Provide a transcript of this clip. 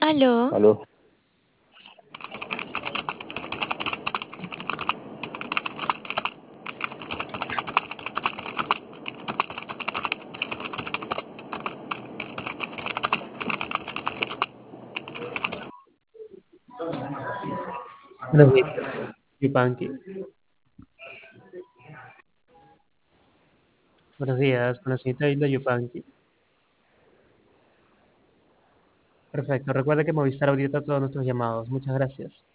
Aló, Aló, Buenos días, Yupanqui. Buenos días, con la señorita Hilda Yupanqui. Perfecto, recuerde que Movistar audita todos nuestros llamados. Muchas gracias.